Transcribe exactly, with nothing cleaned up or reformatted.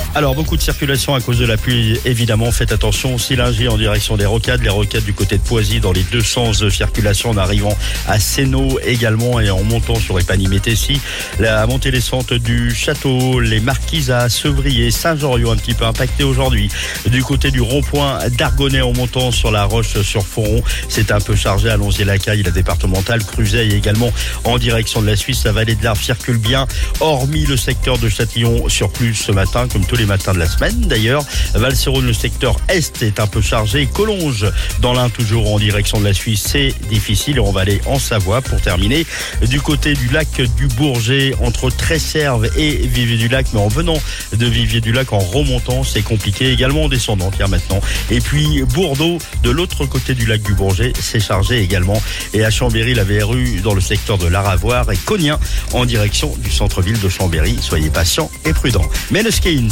Alors, beaucoup de circulation à cause de la pluie, évidemment. Faites attention, Sillingy en direction des Rocades, les Rocades du côté de Poisy dans les deux sens de circulation en arrivant à Sénaux également et en montant sur Épagny-Métessy. La montée-descente du Château, les Marquisas, Sevrier, Saint-Joriot un petit peu impacté aujourd'hui. Du côté du rond-point d'Argonnet en montant sur la Roche-sur-Foron, c'est un peu chargé. Allons-y-la-Caille, la départementale, Cruzeil également en direction de la Suisse. La vallée de l'Arve circule bien, hormis le secteur de Châtillon sur plus ce matin, comme tous les matins de la semaine d'ailleurs. Valserone, le secteur Est est un peu chargé. Collonges, dans l'Ain, toujours en direction de la Suisse, c'est difficile. Et on va aller en Savoie pour terminer. Du côté du lac du Bourget, entre Tresserve et Vivier-du-Lac, mais en venant de Vivier-du-Lac, en remontant, c'est compliqué. Également en descendant, tiens maintenant. Et puis Bourdeau, de l'autre côté du lac du Bourget, c'est chargé également. Et à Chambéry, la V R U dans le secteur de l'Aravoir et Cognien en direction du centre-ville de Chambéry. Soyez patients et prudents. Mais le ski